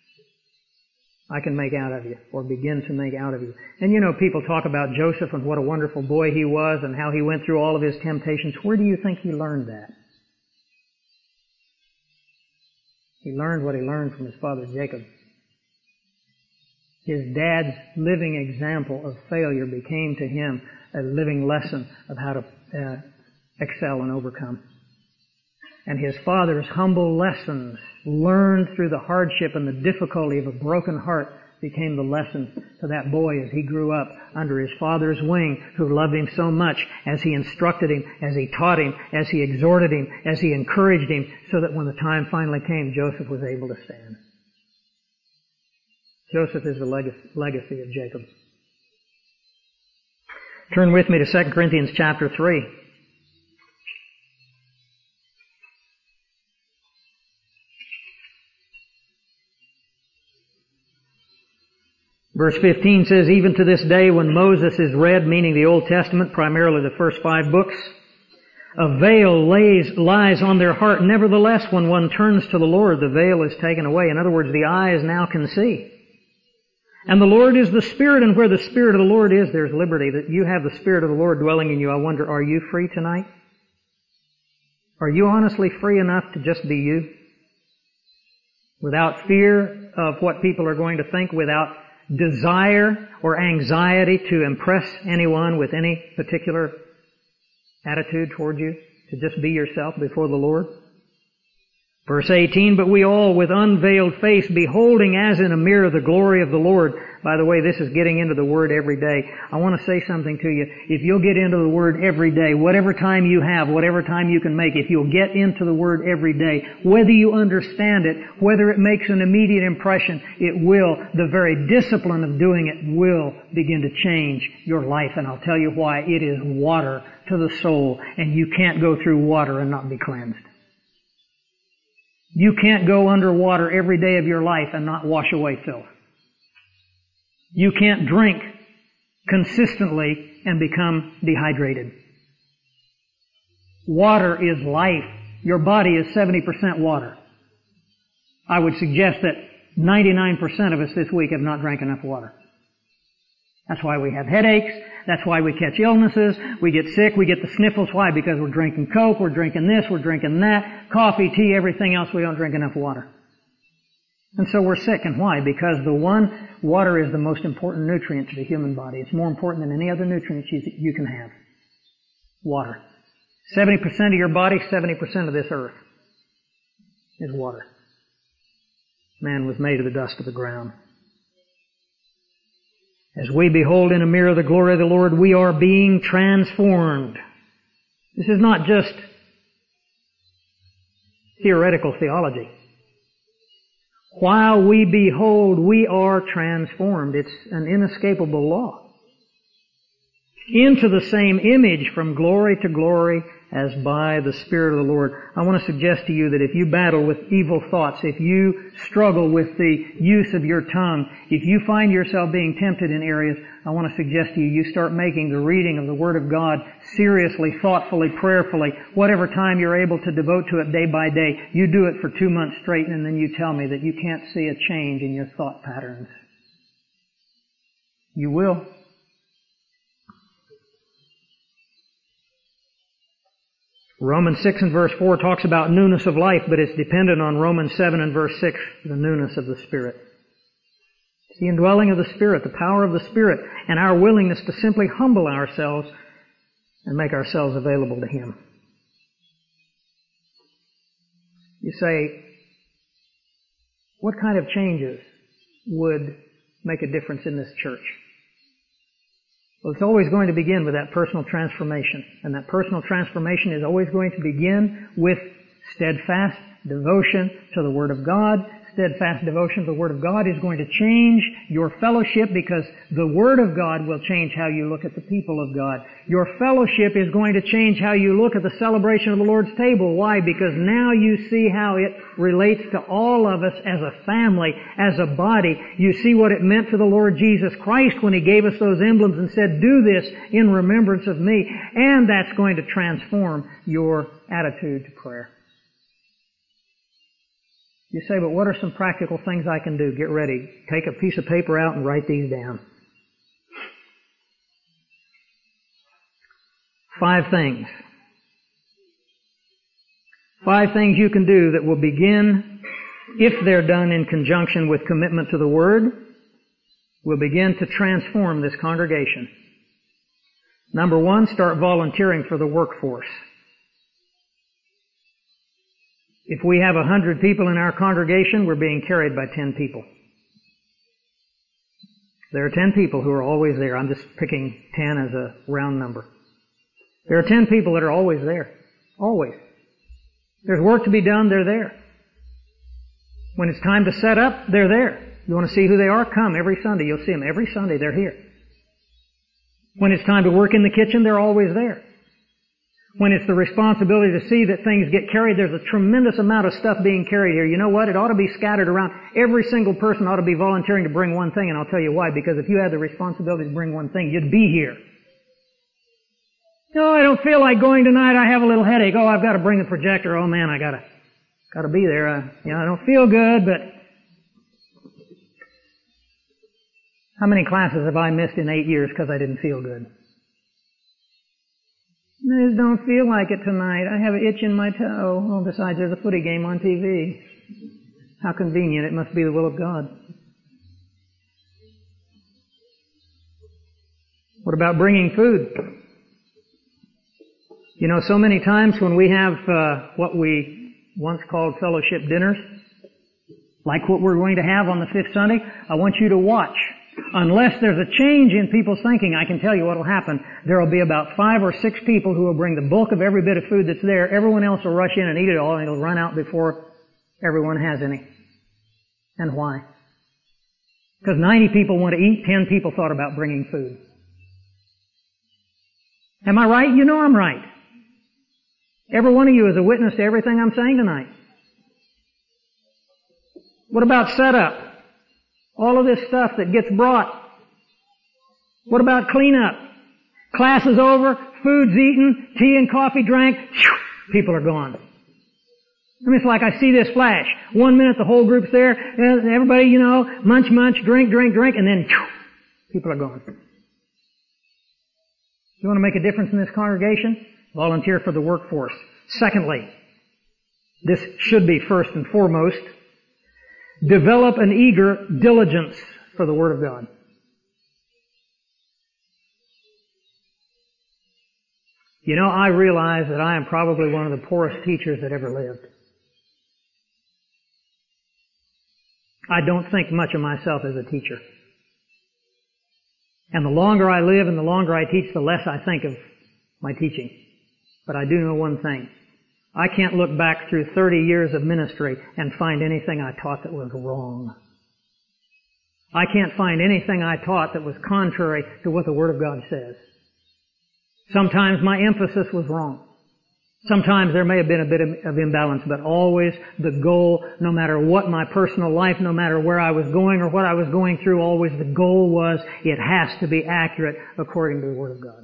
I can make out of you, or begin to make out of you. And you know, people talk about Joseph and what a wonderful boy he was and how he went through all of his temptations. Where do you think he learned that? He learned what he learned from his father Jacob. His dad's living example of failure became to him a living lesson of how to uh, excel and overcome. And his father's humble lessons, learned through the hardship and the difficulty of a broken heart, became the lesson to that boy as he grew up under his father's wing, who loved him so much, as he instructed him, as he taught him, as he exhorted him, as he encouraged him, so that when the time finally came, Joseph was able to stand. Joseph is the legacy of Jacob. Turn with me to Second Corinthians chapter three. Verse fifteen says, even to this day when Moses is read, meaning the Old Testament, primarily the first five books, a veil lays, lies on their heart. Nevertheless, when one turns to the Lord, the veil is taken away. In other words, the eyes now can see. And the Lord is the Spirit, and where the Spirit of the Lord is, there's liberty. That you have the Spirit of the Lord dwelling in you. I wonder, are you free tonight? Are you honestly free enough to just be you? Without fear of what people are going to think, without desire or anxiety to impress anyone with any particular attitude toward you, to just be yourself before the Lord? Verse eighteen, but we all with unveiled face, beholding as in a mirror the glory of the Lord. By the way, this is getting into the Word every day. I want to say something to you. If you'll get into the Word every day, whatever time you have, whatever time you can make, if you'll get into the Word every day, whether you understand it, whether it makes an immediate impression, it will, the very discipline of doing it will begin to change your life. And I'll tell you why. It is water to the soul, and you can't go through water and not be cleansed. You can't go underwater every day of your life and not wash away filth. You can't drink consistently and become dehydrated. Water is life. Your body is seventy percent water. I would suggest that ninety-nine percent of us this week have not drank enough water. That's why we have headaches. That's why we catch illnesses. We get sick. We get the sniffles. Why? Because we're drinking Coke. We're drinking this. We're drinking that. Coffee, tea, everything else. We don't drink enough water. And so we're sick. And why? Because the one, water is the most important nutrient to the human body. It's more important than any other nutrient you, you can have. Water. seventy percent of your body, seventy percent of this earth is water. Man was made of the dust of the ground. As we behold in a mirror the glory of the Lord, we are being transformed. This is not just theoretical theology. While we behold, we are transformed. It's an inescapable law. Into the same image from glory to glory as by the Spirit of the Lord. I want to suggest to you that if you battle with evil thoughts, if you struggle with the use of your tongue, if you find yourself being tempted in areas, I want to suggest to you, you start making the reading of the Word of God seriously, thoughtfully, prayerfully, whatever time you're able to devote to it day by day. You do it for two months straight, and then you tell me that you can't see a change in your thought patterns. You will. Romans six and verse four talks about newness of life, but it's dependent on Romans seven and verse six, the newness of the Spirit. It's the indwelling of the Spirit, the power of the Spirit, and our willingness to simply humble ourselves and make ourselves available to Him. You say, what kind of changes would make a difference in this church? Well, it's always going to begin with that personal transformation. And that personal transformation is always going to begin with steadfast devotion to the Word of God. Steadfast devotion to the Word of God is going to change your fellowship because the Word of God will change how you look at the people of God. Your fellowship is going to change how you look at the celebration of the Lord's table. Why? Because now you see how it relates to all of us as a family, as a body. You see what it meant to the Lord Jesus Christ when He gave us those emblems and said, do this in remembrance of me. And that's going to transform your attitude to prayer. You say, but what are some practical things I can do? Get ready. Take a piece of paper out and write these down. Five things. Five things you can do that will begin, if they're done in conjunction with commitment to the Word, will begin to transform this congregation. Number one, start volunteering for the workforce. If we have a hundred people in our congregation, we're being carried by ten people. There are ten people who are always there. I'm just picking ten as a round number. There are ten people that are always there. Always. There's work to be done, they're there. When it's time to set up, they're there. You want to see who they are? Come every Sunday. You'll see them every Sunday. They're here. When it's time to work in the kitchen, they're always there. When it's the responsibility to see that things get carried, there's a tremendous amount of stuff being carried here. You know what? It ought to be scattered around. Every single person ought to be volunteering to bring one thing, and I'll tell you why. Because if you had the responsibility to bring one thing, you'd be here. No, I don't feel like going tonight. I have a little headache. Oh, I've got to bring the projector. Oh man, I gotta, gotta be there. I, you know, I don't feel good, but how many classes have I missed in eight years because I didn't feel good? I just don't feel like it tonight. I have an itch in my toe. Oh, besides, there's a footy game on T V. How convenient. It must be the will of God. What about bringing food? You know, so many times when we have uh, what we once called fellowship dinners, like what we're going to have on the fifth Sunday, I want you to watch. Unless there's a change in people's thinking, I can tell you what will happen. There will be about five or six people who will bring the bulk of every bit of food that's there. Everyone else will rush in and eat it all, and it'll run out before everyone has any. And why? Because ninety people want to eat, ten people thought about bringing food. Am I right? You know I'm right. Every one of you is a witness to everything I'm saying tonight. What about setup? All of this stuff that gets brought. What about cleanup? Class is over, food's eaten, tea and coffee drank, people are gone. I mean, it's like I see this flash. One minute the whole group's there, everybody, you know, munch, munch, drink, drink, drink, and then people are gone. You want to make a difference in this congregation? Volunteer for the workforce. Secondly, this should be first and foremost, develop an eager diligence for the Word of God. You know, I realize that I am probably one of the poorest teachers that ever lived. I don't think much of myself as a teacher. And the longer I live and the longer I teach, the less I think of my teaching. But I do know one thing. I can't look back through thirty years of ministry and find anything I taught that was wrong. I can't find anything I taught that was contrary to what the Word of God says. Sometimes my emphasis was wrong. Sometimes there may have been a bit of, of imbalance, but always the goal, no matter what my personal life, no matter where I was going or what I was going through, always the goal was it has to be accurate according to the Word of God.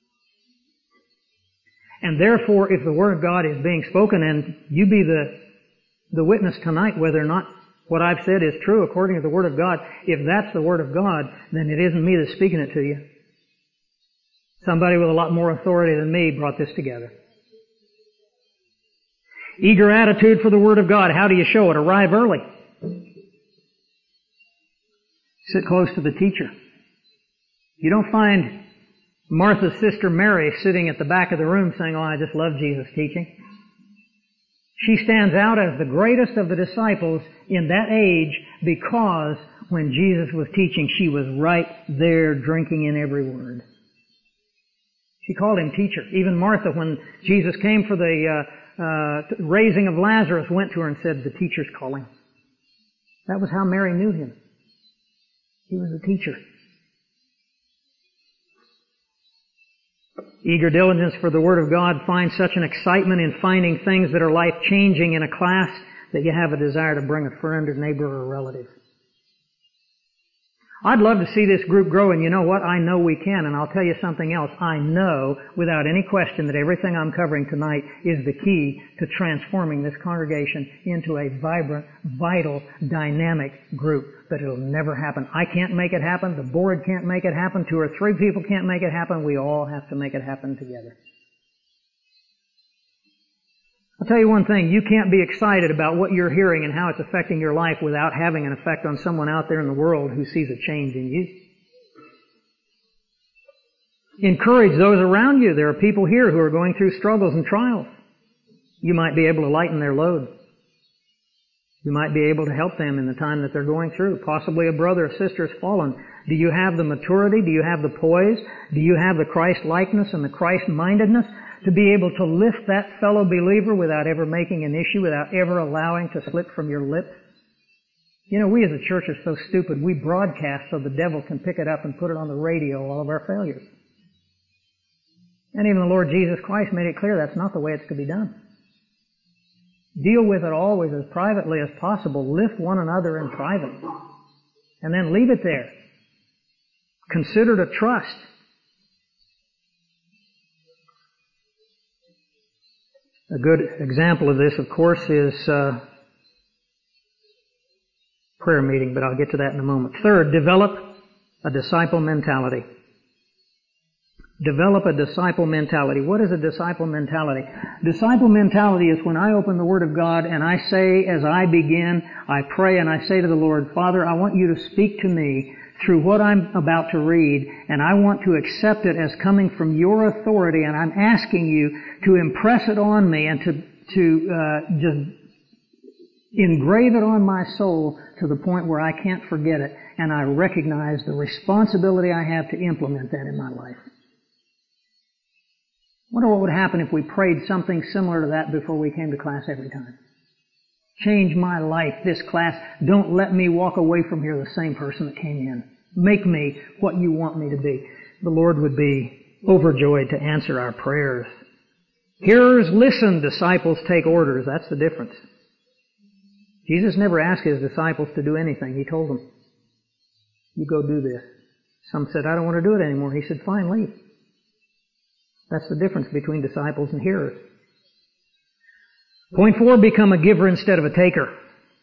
And therefore, if the Word of God is being spoken, and you be the, the witness tonight whether or not what I've said is true according to the Word of God, if that's the Word of God, then it isn't me that's speaking it to you. Somebody with a lot more authority than me brought this together. Eager attitude for the Word of God. How do you show it? Arrive early. Sit close to the teacher. You don't find Martha's sister Mary sitting at the back of the room saying, "Oh, I just love Jesus' teaching." She stands out as the greatest of the disciples in that age because when Jesus was teaching, she was right there drinking in every word. She called him teacher. Even Martha, when Jesus came for the uh, uh, raising of Lazarus, went to her and said, "The teacher's calling." That was how Mary knew him. He was a teacher. Eager diligence for the Word of God. Find such an excitement in finding things that are life-changing in a class that you have a desire to bring a friend or neighbor or relative. I'd love to see this group grow, and you know what? I know we can, and I'll tell you something else. I know, without any question, that everything I'm covering tonight is the key to transforming this congregation into a vibrant, vital, dynamic group. But it'll never happen. I can't make it happen. The board can't make it happen. Two or three people can't make it happen. We all have to make it happen together. I'll tell you one thing, you can't be excited about what you're hearing and how it's affecting your life without having an effect on someone out there in the world who sees a change in you. Encourage those around you. There are people here who are going through struggles and trials. You might be able to lighten their load. You might be able to help them in the time that they're going through. Possibly a brother or sister has fallen. Do you have the maturity? Do you have the poise? Do you have the Christ-likeness and the Christ-mindedness to be able to lift that fellow believer without ever making an issue, without ever allowing to slip from your lips? You know, we as a church are so stupid, we broadcast so the devil can pick it up and put it on the radio, all of our failures. And even the Lord Jesus Christ made it clear that's not the way it's to be done. Deal with it always as privately as possible. Lift one another in private. And then leave it there. Consider to trust. A good example of this, of course, is uh, prayer meeting, but I'll get to that in a moment. Third, develop a disciple mentality. Develop a disciple mentality. What is a disciple mentality? Disciple mentality is when I open the Word of God and I say, as I begin, I pray and I say to the Lord, "Father, I want you to speak to me through what I'm about to read, and I want to accept it as coming from your authority, and I'm asking you to impress it on me and to, to uh, just engrave it on my soul to the point where I can't forget it, and I recognize the responsibility I have to implement that in my life." I wonder what would happen if we prayed something similar to that before we came to class every time. Change my life, this class. Don't let me walk away from here the same person that came in. Make me what you want me to be. The Lord would be overjoyed to answer our prayers. Hearers listen, disciples take orders. That's the difference. Jesus never asked His disciples to do anything. He told them, "You go do this." Some said, "I don't want to do it anymore." He said, "Fine, leave." That's the difference between disciples and hearers. Point four, become a giver instead of a taker.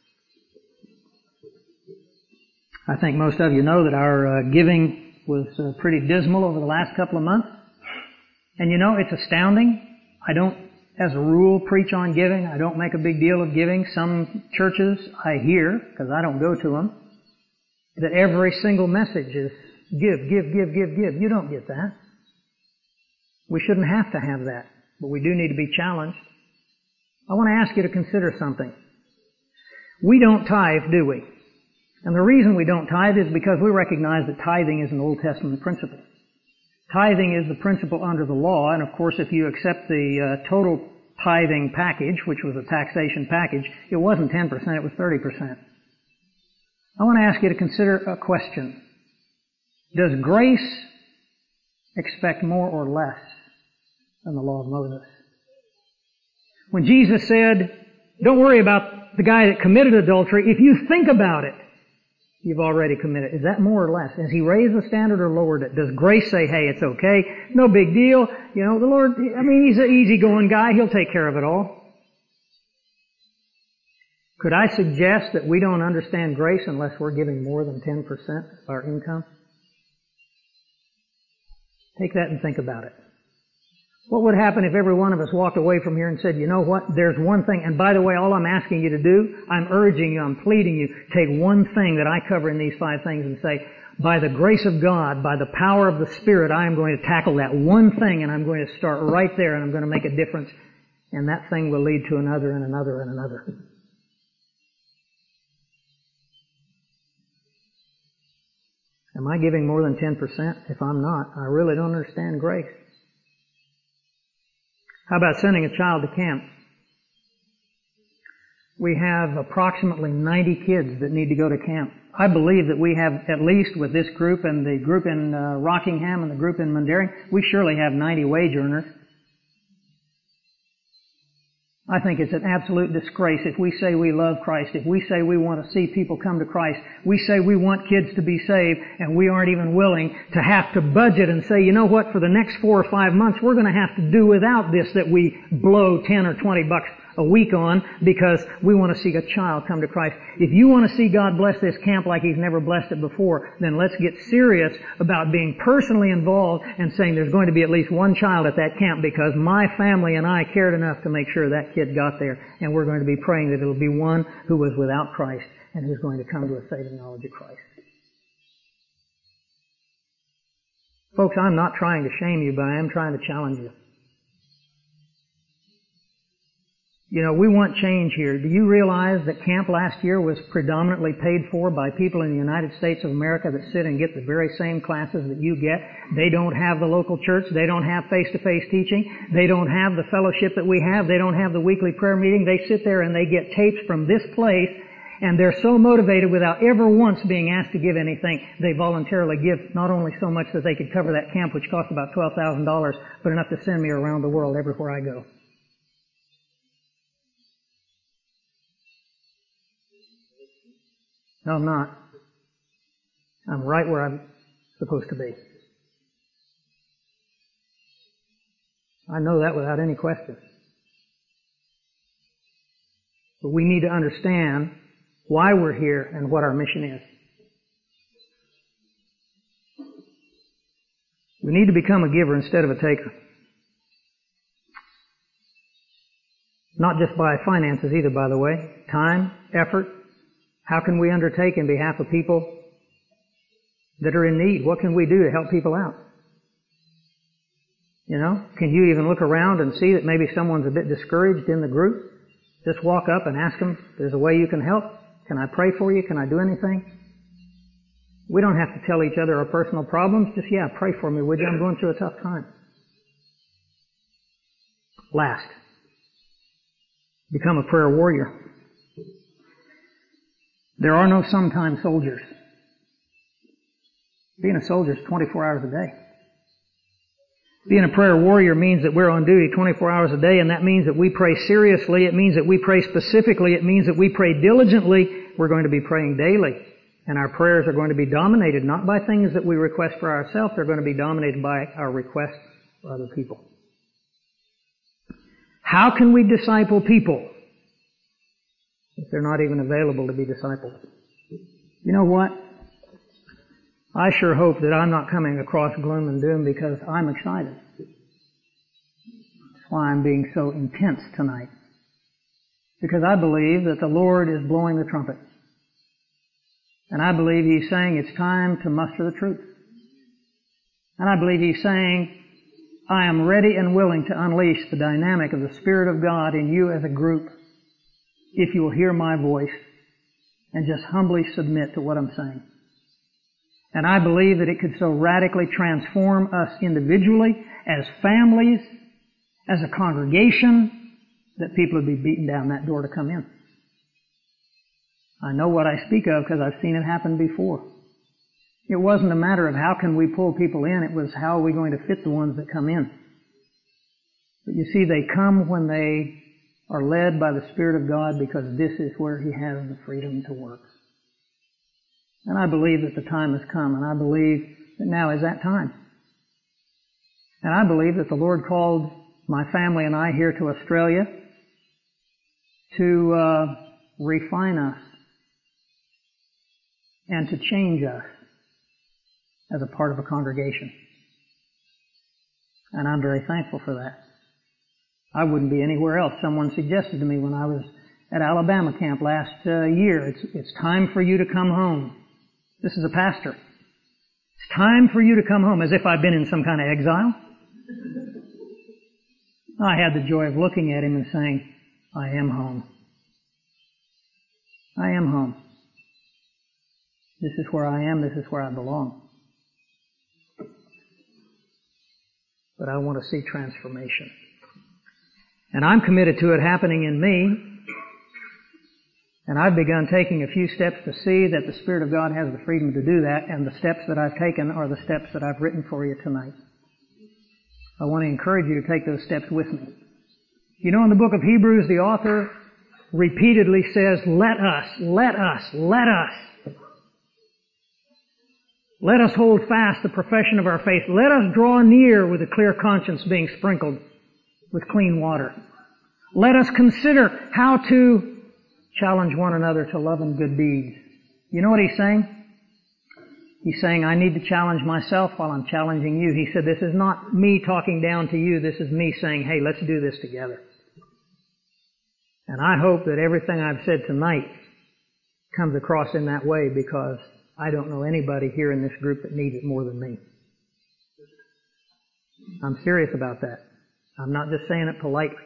I think most of you know that our uh, giving was uh, pretty dismal over the last couple of months. And you know, it's astounding. I don't, as a rule, preach on giving. I don't make a big deal of giving. Some churches I hear, because I don't go to them, that every single message is give, give, give, give, give. You don't get that. We shouldn't have to have that, but we do need to be challenged. I want to ask you to consider something. We don't tithe, do we? And the reason we don't tithe is because we recognize that tithing is an Old Testament principle. Tithing is the principle under the law, and of course if you accept the uh, total tithing package, which was a taxation package, it wasn't ten percent, it was thirty percent. I want to ask you to consider a question. Does grace expect more or less than the law of Moses? When Jesus said, don't worry about the guy that committed adultery, if you think about it, you've already committed. Is that more or less? Has He raised the standard or lowered it? Does grace say, hey, it's okay, no big deal, you know, the Lord, I mean, He's an easygoing guy, He'll take care of it all. Could I suggest that we don't understand grace unless we're giving more than ten percent of our income? Take that and think about it. What would happen if every one of us walked away from here and said, you know what, there's one thing, and by the way, all I'm asking you to do, I'm urging you, I'm pleading you, take one thing that I cover in these five things and say, by the grace of God, by the power of the Spirit, I am going to tackle that one thing and I'm going to start right there and I'm going to make a difference, and that thing will lead to another and another and another. Am I giving more than ten percent? If I'm not, I really don't understand grace. How about sending a child to camp? We have approximately ninety kids that need to go to camp. I believe that we have, at least with this group and the group in uh, Rockingham and the group in Mundaring, we surely have ninety wage earners. I think it's an absolute disgrace if we say we love Christ, if we say we want to see people come to Christ, we say we want kids to be saved, and we aren't even willing to have to budget and say, you know what, for the next four or five months we're going to have to do without this that we blow ten or twenty bucks a week on because we want to see a child come to Christ. If you want to see God bless this camp like He's never blessed it before, then let's get serious about being personally involved and saying there's going to be at least one child at that camp because my family and I cared enough to make sure that kid got there, and we're going to be praying that it'll be one who was without Christ and who's going to come to a saving knowledge of Christ. Folks, I'm not trying to shame you, but I am trying to challenge you. You know, we want change here. Do you realize that camp last year was predominantly paid for by people in the United States of America that sit and get the very same classes that you get? They don't have the local church. They don't have face-to-face teaching. They don't have the fellowship that we have. They don't have the weekly prayer meeting. They sit there and they get tapes from this place, and they're so motivated without ever once being asked to give anything. They voluntarily give not only so much that they could cover that camp, which cost about twelve thousand dollars, but enough to send me around the world everywhere I go. No, I'm not. I'm right where I'm supposed to be. I know that without any question. But we need to understand why we're here and what our mission is. We need to become a giver instead of a taker. Not just by finances either, by the way. Time, effort. How can we undertake in behalf of people that are in need? What can we do to help people out? You know, can you even look around and see that maybe someone's a bit discouraged in the group? Just walk up and ask them, there's a way you can help? Can I pray for you? Can I do anything? We don't have to tell each other our personal problems. Just, yeah, pray for me, would you? I'm going through a tough time. Last, become a prayer warrior. There are no sometime soldiers. Being a soldier is twenty-four hours a day. Being a prayer warrior means that we're on duty twenty-four hours a day, and that means that we pray seriously. It means that we pray specifically. It means that we pray diligently. We're going to be praying daily. And our prayers are going to be dominated not by things that we request for ourselves. They're going to be dominated by our requests for other people. How can we disciple people if they're not even available to be discipled? You know what? I sure hope that I'm not coming across gloom and doom because I'm excited. That's why I'm being so intense tonight. Because I believe that the Lord is blowing the trumpet. And I believe He's saying it's time to muster the troops. And I believe He's saying, I am ready and willing to unleash the dynamic of the Spirit of God in you as a group if you will hear my voice and just humbly submit to what I'm saying. And I believe that it could so radically transform us individually, as families, as a congregation, that people would be beating down that door to come in. I know what I speak of because I've seen it happen before. It wasn't a matter of how can we pull people in, it was how are we going to fit the ones that come in. But you see, they come when they are led by the Spirit of God, because this is where He has the freedom to work. And I believe that the time has come, and I believe that now is that time. And I believe that the Lord called my family and I here to Australia to uh, refine us and to change us as a part of a congregation. And I'm very thankful for that. I wouldn't be anywhere else. Someone suggested to me when I was at Alabama camp last uh, year, it's, it's time for you to come home. This is a pastor. It's time for you to come home, as if I'd been in some kind of exile. I had the joy of looking at him and saying, I am home. I am home. This is where I am. This is where I belong. But I want to see transformation. And I'm committed to it happening in me. And I've begun taking a few steps to see that the Spirit of God has the freedom to do that, and the steps that I've taken are the steps that I've written for you tonight. I want to encourage you to take those steps with me. You know, in the book of Hebrews, the author repeatedly says, let us, let us, let us. Let us hold fast the profession of our faith. Let us draw near with a clear conscience being sprinkled with clean water. Let us consider how to challenge one another to love and good deeds. You know what he's saying? He's saying, I need to challenge myself while I'm challenging you. He said, this is not me talking down to you. This is me saying, hey, let's do this together. And I hope that everything I've said tonight comes across in that way, because I don't know anybody here in this group that needs it more than me. I'm serious about that. I'm not just saying it politely.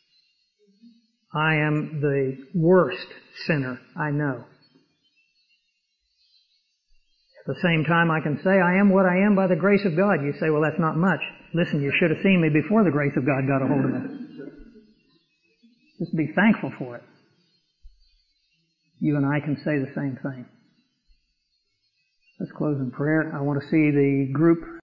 I am the worst sinner I know. At the same time, I can say I am what I am by the grace of God. You say, well, that's not much. Listen, you should have seen me before the grace of God got a hold of me. Just be thankful for it. You and I can say the same thing. Let's close in prayer. I want to see the group